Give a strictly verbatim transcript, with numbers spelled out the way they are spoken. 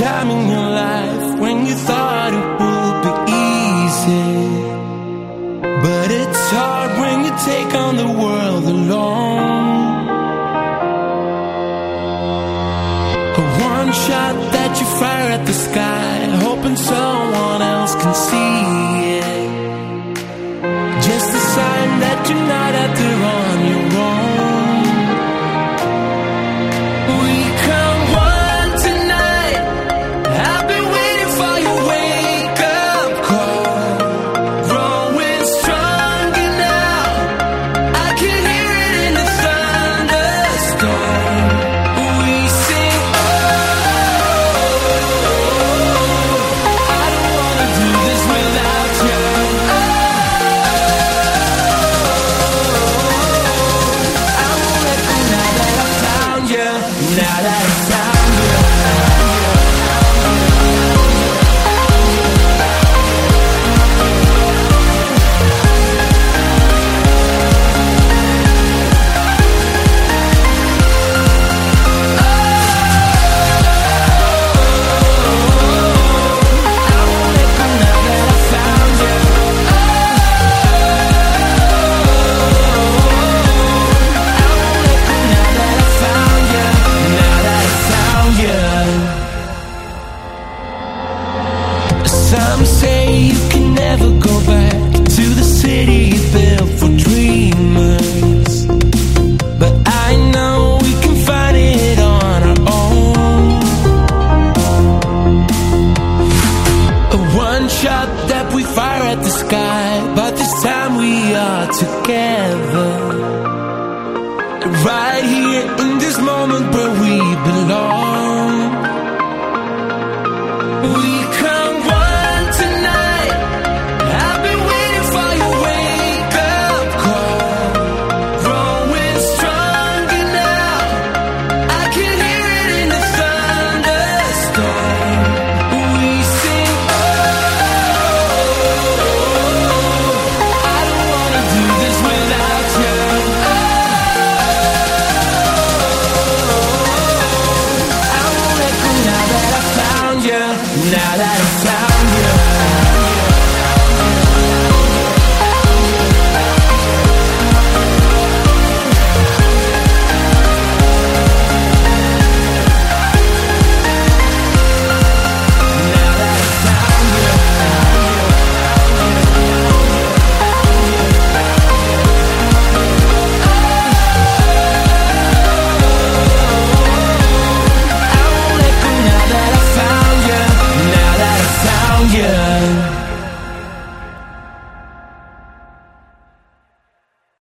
time in your life when you thought it would be easy, but it's hard when you take on the world alone. A one shot that you fire at the sky, hoping someone else can see it. Just a sign that you're not out there on your own. Some say you can never go back to the city built for dreamers, but I know we can find it on our own. A one shot that we fire at the sky, but this time we are together, right here in this moment where we belong.